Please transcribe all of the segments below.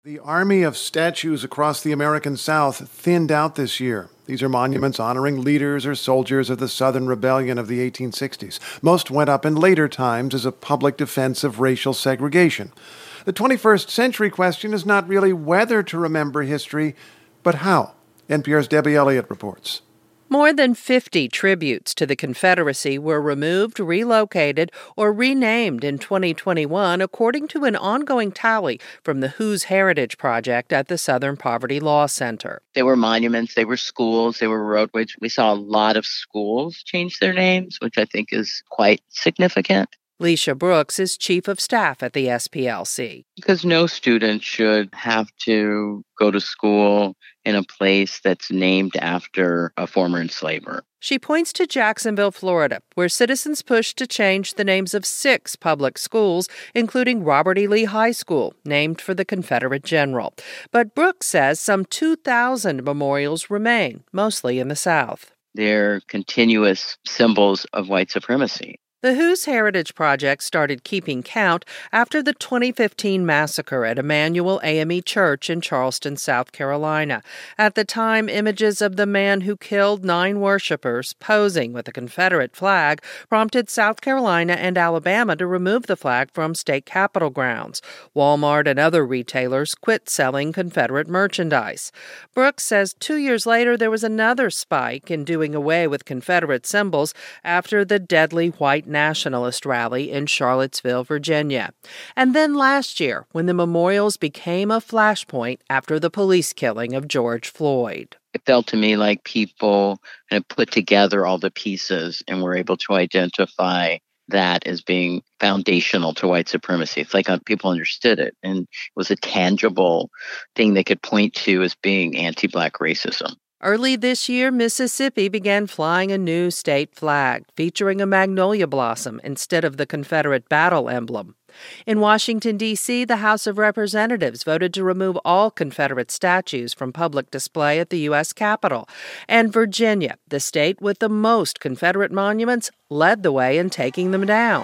The army of statues across the American South thinned out this year. These are monuments honoring leaders or soldiers of the Southern Rebellion of the 1860s. Most went up in later times as a public defense of racial segregation. The 21st century question is not really whether to remember history, but how. NPR's Debbie Elliott reports. More than 50 tributes to the Confederacy were removed, relocated, or renamed in 2021, according to an ongoing tally from the Whose Heritage Project at the Southern Poverty Law Center. There were monuments, there were schools, there were roadways. We saw a lot of schools change their names, which I think is quite significant. Leisha Brooks is chief of staff at the SPLC. Because no student should have to go to school in a place that's named after a former enslaver. She points to Jacksonville, Florida, where citizens pushed to change the names of 6 public schools, including Robert E. Lee High School, named for the Confederate general. But Brooks says some 2,000 memorials remain, mostly in the South. They're continuous symbols of white supremacy. The Whose Heritage Project started keeping count after the 2015 massacre at Emmanuel AME Church in Charleston, South Carolina. At the time, images of the man who killed 9 worshipers posing with a Confederate flag prompted South Carolina and Alabama to remove the flag from state capitol grounds. Walmart and other retailers quit selling Confederate merchandise. Brooks says 2 years later there was another spike in doing away with Confederate symbols after the deadly white nationalist rally in Charlottesville, Virginia. And then last year, when the memorials became a flashpoint after the police killing of George Floyd. It felt to me like people kind of put together all the pieces and were able to identify that as being foundational to white supremacy. It's like people understood it, and it was a tangible thing they could point to as being anti-Black racism. Early this year, Mississippi began flying a new state flag, featuring a magnolia blossom instead of the Confederate battle emblem. In Washington, D.C., the House of Representatives voted to remove all Confederate statues from public display at the U.S. Capitol. And Virginia, the state with the most Confederate monuments, led the way in taking them down.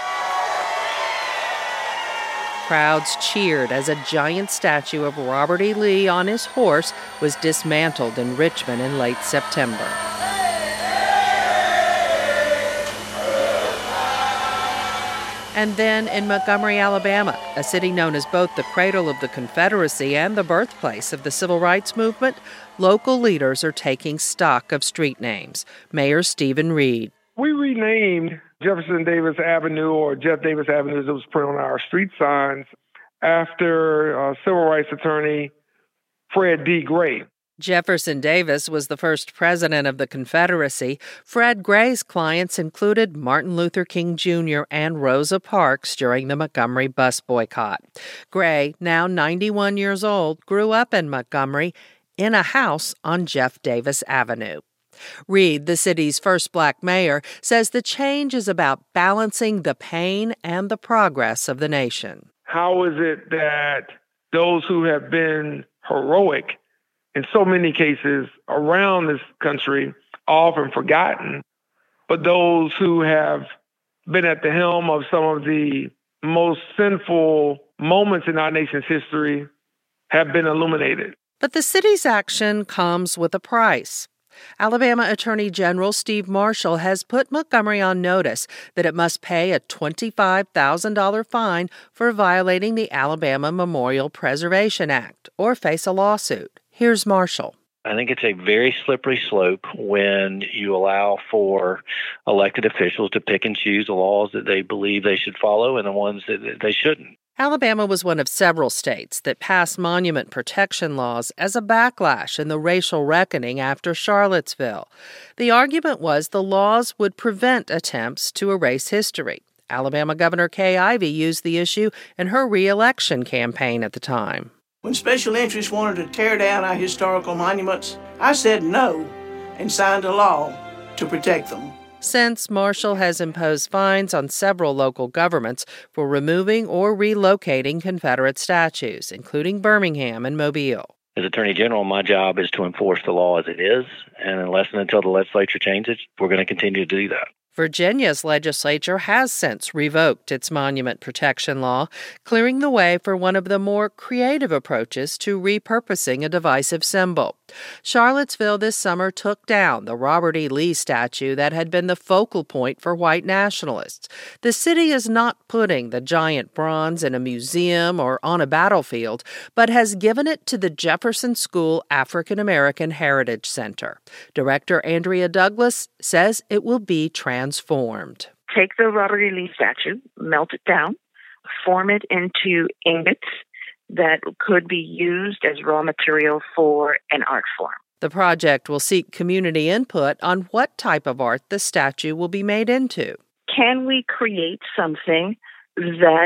Crowds cheered as a giant statue of Robert E. Lee on his horse was dismantled in Richmond in late September. And then in Montgomery, Alabama, a city known as both the cradle of the Confederacy and the birthplace of the Civil Rights Movement, local leaders are taking stock of street names. Mayor Stephen Reed. We renamed Jefferson Davis Avenue, or Jeff Davis Avenue as it was put on our street signs, after civil rights attorney Fred D. Gray. Jefferson Davis was the first president of the Confederacy. Fred Gray's clients included Martin Luther King Jr. and Rosa Parks during the Montgomery bus boycott. Gray, now 91 years old, grew up in Montgomery in a house on Jeff Davis Avenue. Reed, the city's first Black mayor, says the change is about balancing the pain and the progress of the nation. How is it that those who have been heroic in so many cases around this country are often forgotten, but those who have been at the helm of some of the most sinful moments in our nation's history have been illuminated? But the city's action comes with a price. Alabama Attorney General Steve Marshall has put Montgomery on notice that it must pay a $25,000 fine for violating the Alabama Memorial Preservation Act or face a lawsuit. Here's Marshall. I think it's a very slippery slope when you allow for elected officials to pick and choose the laws that they believe they should follow and the ones that they shouldn't. Alabama was one of several states that passed monument protection laws as a backlash in the racial reckoning after Charlottesville. The argument was the laws would prevent attempts to erase history. Alabama Governor Kay Ivey used the issue in her re-election campaign at the time. When special interests wanted to tear down our historical monuments, I said no and signed a law to protect them. Since, Marshall has imposed fines on several local governments for removing or relocating Confederate statues, including Birmingham and Mobile. As Attorney General, my job is to enforce the law as it is, and unless and until the legislature changes, we're going to continue to do that. Virginia's legislature has since revoked its monument protection law, clearing the way for one of the more creative approaches to repurposing a divisive symbol. Charlottesville this summer took down the Robert E. Lee statue that had been the focal point for white nationalists. The city is not putting the giant bronze in a museum or on a battlefield, but has given it to the Jefferson School African American Heritage Center. Director Andrea Douglas says it will be transformed. Take the Robert E. Lee statue, melt it down, form it into ingots that could be used as raw material for an art form. The project will seek community input on what type of art the statue will be made into. Can we create something that,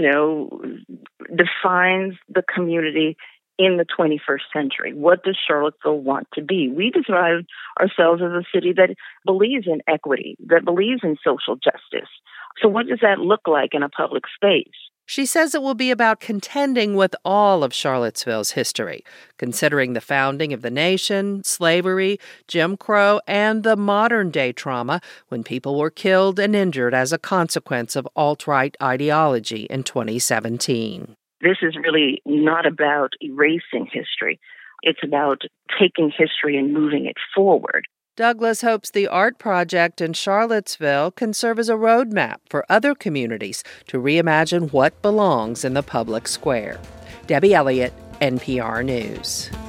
defines the community in the 21st century? What does Charlottesville want to be? We describe ourselves as a city that believes in equity, that believes in social justice. So what does that look like in a public space? She says it will be about contending with all of Charlottesville's history, considering the founding of the nation, slavery, Jim Crow, and the modern-day trauma when people were killed and injured as a consequence of alt-right ideology in 2017. This is really not about erasing history. It's about taking history and moving it forward. Douglas hopes the art project in Charlottesville can serve as a roadmap for other communities to reimagine what belongs in the public square. Debbie Elliott, NPR News.